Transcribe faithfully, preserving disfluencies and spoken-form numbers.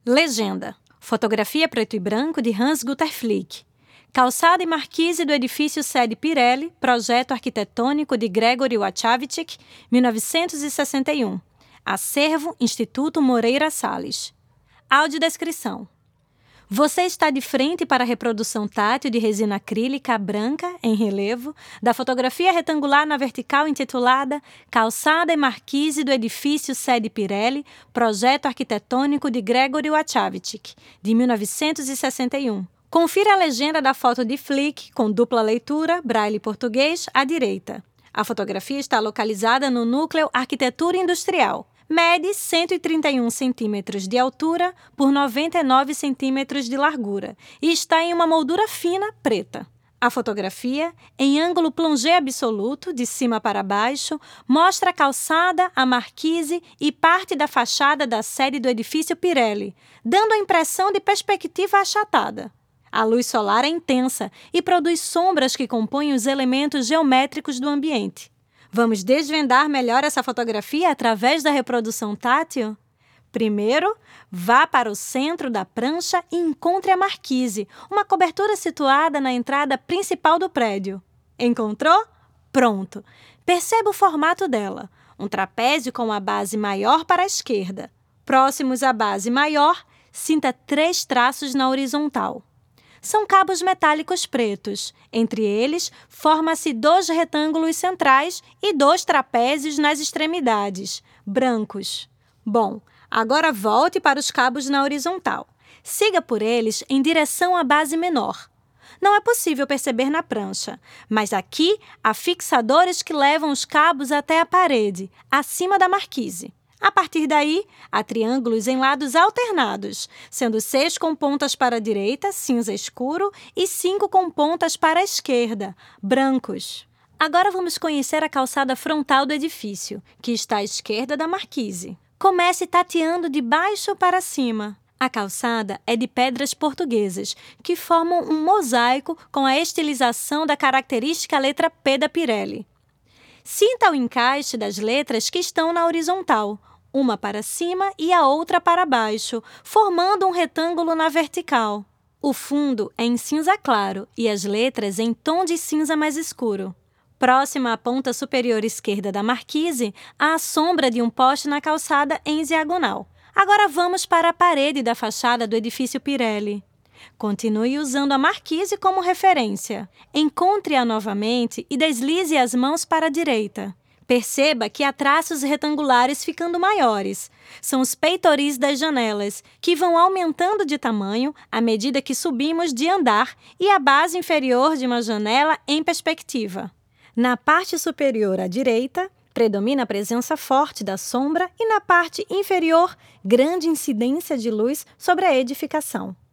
Legenda. Fotografia preto e branco de Hans-Günther Flick. Calçada e marquise do edifício sede Pirelli, projeto arquitetônico de Gregory Wachowicz, mil novecentos e sessenta e um. Acervo Instituto Moreira Salles. Audiodescrição. Você está de frente para a reprodução tátil de resina acrílica branca, em relevo, da fotografia retangular na vertical intitulada Calçada e marquise do edifício sede Pirelli, projeto arquitetônico de Gregory Wachowicz, de mil novecentos e sessenta e um. Confira a legenda da foto de Flick, com dupla leitura, braille e português, à direita. A fotografia está localizada no núcleo Arquitetura Industrial. Mede cento e trinta e um centímetros de altura por noventa e nove centímetros de largura e está em uma moldura fina preta. A fotografia, em ângulo plongé absoluto, de cima para baixo, mostra a calçada, a marquise e parte da fachada da sede do edifício Pirelli, dando a impressão de perspectiva achatada. A luz solar é intensa e produz sombras que compõem os elementos geométricos do ambiente. Vamos desvendar melhor essa fotografia através da reprodução tátil? Primeiro, vá para o centro da prancha e encontre a marquise, uma cobertura situada na entrada principal do prédio. Encontrou? Pronto! Perceba o formato dela, um trapézio com a base maior para a esquerda. Próximos à base maior, sinta três traços na horizontal. São cabos metálicos pretos. Entre eles, forma-se dois retângulos centrais e dois trapézios nas extremidades, brancos. Bom, agora volte para os cabos na horizontal. Siga por eles em direção à base menor. Não é possível perceber na prancha, mas aqui há fixadores que levam os cabos até a parede, acima da marquise. A partir daí, há triângulos em lados alternados, sendo seis com pontas para a direita, cinza escuro, e cinco com pontas para a esquerda, brancos. Agora vamos conhecer a calçada frontal do edifício, que está à esquerda da marquise. Comece tateando de baixo para cima. A calçada é de pedras portuguesas, que formam um mosaico com a estilização da característica letra P da Pirelli. Sinta o encaixe das letras que estão na horizontal, uma para cima e a outra para baixo, formando um retângulo na vertical. O fundo é em cinza claro e as letras em tom de cinza mais escuro. Próxima à ponta superior esquerda da marquise, há a sombra de um poste na calçada em diagonal. Agora vamos para a parede da fachada do edifício Pirelli. Continue usando a marquise como referência. Encontre-a novamente e deslize as mãos para a direita. Perceba que há traços retangulares ficando maiores. São os peitoris das janelas, que vão aumentando de tamanho à medida que subimos de andar e a base inferior de uma janela em perspectiva. Na parte superior à direita, predomina a presença forte da sombra e na parte inferior, grande incidência de luz sobre a edificação.